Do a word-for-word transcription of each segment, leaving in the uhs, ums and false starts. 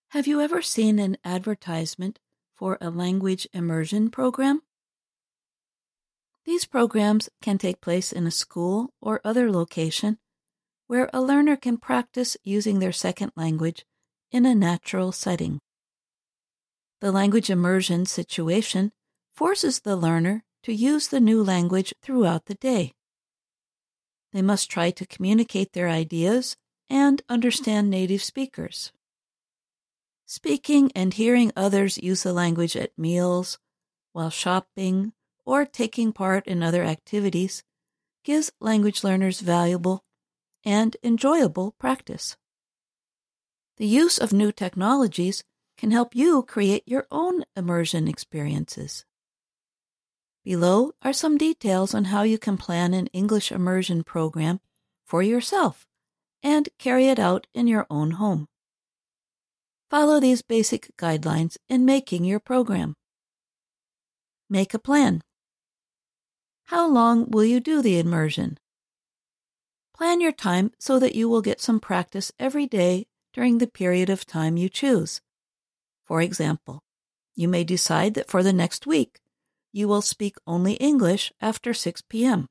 Have you ever seen an advertisement for a language immersion program? These programs can take place in a school or other location where a learner can practice using their second language in a natural setting. The language immersion situation forces the learner to use the new language throughout the day. They must try to communicate their ideas and understand native speakers. Speaking and hearing others use the language at meals, while shopping, or taking part in other activities gives language learners valuable and enjoyable practice. The use of new technologies can help you create your own immersion experiences. Below are some details on how you can plan an English immersion program for yourself and carry it out in your own home. Follow these basic guidelines in making your program. Make a plan. How long will you do the immersion? Plan your time so that you will get some practice every day during the period of time you choose. For example, you may decide that for the next week, you will speak only English after six p.m.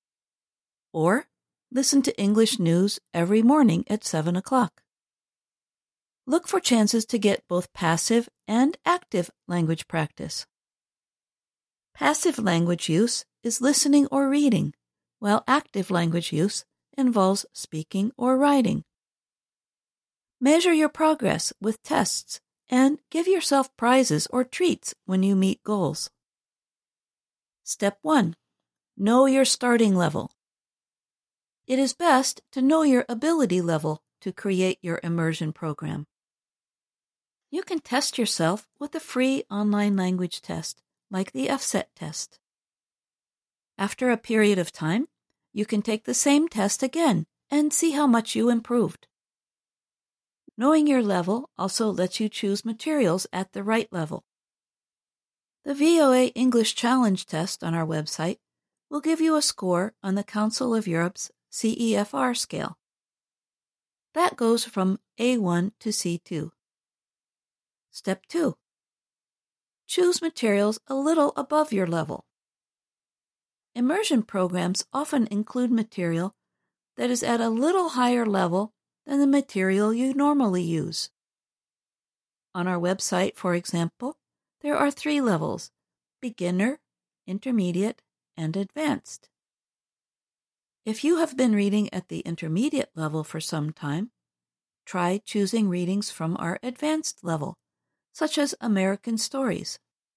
Or listen to English news every morning at seven o'clock. Look for chances to get both passive and active language practice. Passive language use is listening or reading, while active language use involves speaking or writing. Measure your progress with tests and give yourself prizes or treats when you meet goals. Step one. Know your starting level. It is best to know your ability level to create your immersion program. You can test yourself with a free online language test, like the F SET test. After a period of time, you can take the same test again and see how much you improved. Knowing your level also lets you choose materials at the right level. The V O A English Challenge test on our website will give you a score on the Council of Europe's C E F R scale. That goes from A one to C two. Step two. Choose materials a little above your level. Immersion programs often include material that is at a little higher level than the material you normally use. On our website, for example, there are three levels: beginner, intermediate, and advanced. If you have been reading at the intermediate level for some time, try choosing readings from our advanced level, such as American stories.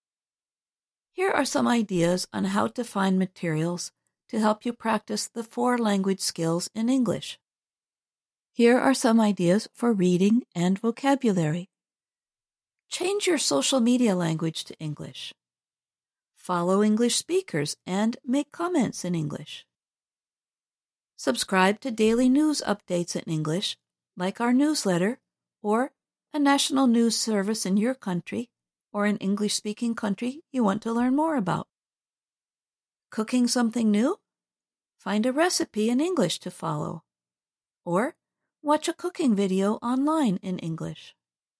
Here are some ideas on how to find materials to help you practice the four language skills in English. Here are some ideas for reading and vocabulary. Change your social media language to English. Follow English speakers and make comments in English. Subscribe to daily news updates in English, like our newsletter, or a national news service in your country, or an English-speaking country you want to learn more about. Cooking something new? Find a recipe in English to follow. Or watch a cooking video online in English.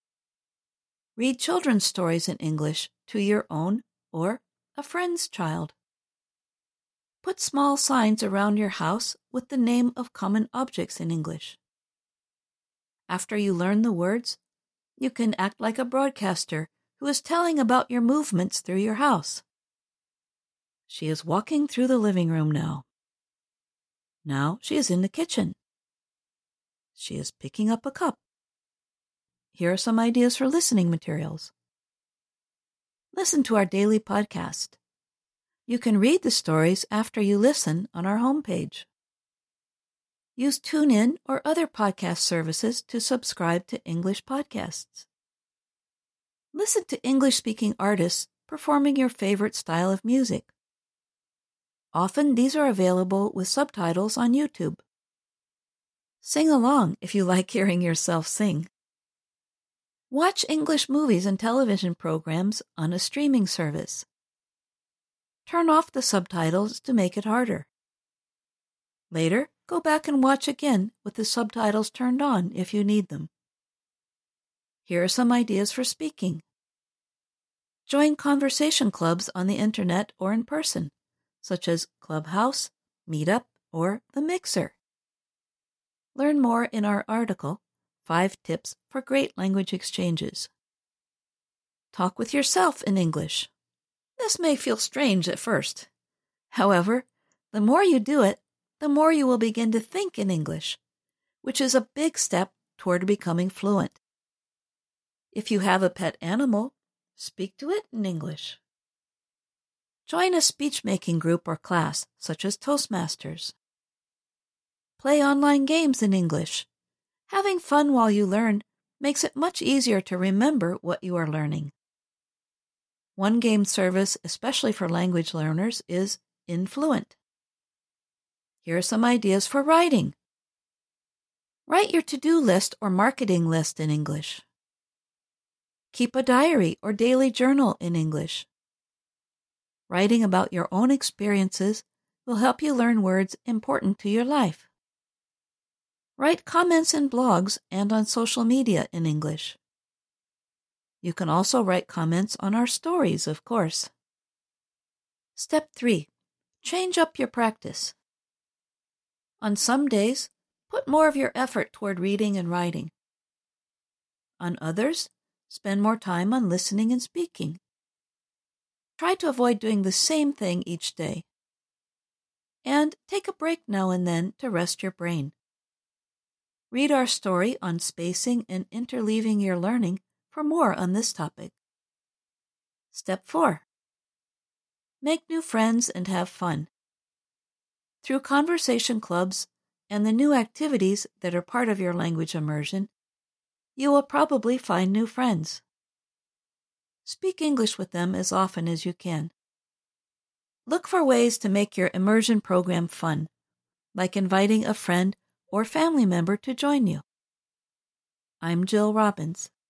Read children's stories in English to your own or a friend's child. Put small signs around your house with the name of common objects in English. After you learn the words, you can act like a broadcaster who is telling about your movements through your house. She is walking through the living room now. Now she is in the kitchen. She is picking up a cup. Here are some ideas for listening materials. Listen to our daily podcast. You can read the stories after you listen on our homepage. Use TuneIn or other podcast services to subscribe to English podcasts. Listen to English-speaking artists performing your favorite style of music. Often these are available with subtitles on YouTube. Sing along if you like hearing yourself sing. Watch English movies and television programs on a streaming service. Turn off the subtitles to make it harder. Later, go back and watch again with the subtitles turned on if you need them. Here are some ideas for speaking. Join conversation clubs on the internet or in person, such as Clubhouse, Meetup, or The Mixer. Learn more in our article, Five Tips for Great Language Exchanges. Talk with yourself in English. This may feel strange at first. However, the more you do it, the more you will begin to think in English, which is a big step toward becoming fluent. If you have a pet animal, speak to it in English. Join a speech-making group or class, such as Toastmasters. Play online games in English. Having fun while you learn makes it much easier to remember what you are learning. One game service, especially for language learners, is Influent. Here are some ideas for writing. Write your to-do list or marketing list in English. Keep a diary or daily journal in English. Writing about your own experiences will help you learn words important to your life. Write comments in blogs and on social media in English. You can also write comments on our stories, of course. Step three. Change up your practice. On some days, put more of your effort toward reading and writing. On others, spend more time on listening and speaking. Try to avoid doing the same thing each day. And take a break now and then to rest your brain. Read our story on spacing and interleaving your learning for more on this topic. Step four. Make new friends and have fun. Through conversation clubs and the new activities that are part of your language immersion, you will probably find new friends. Speak English with them as often as you can. Look for ways to make your immersion program fun, like inviting a friend or family member to join you. I'm Jill Robbins.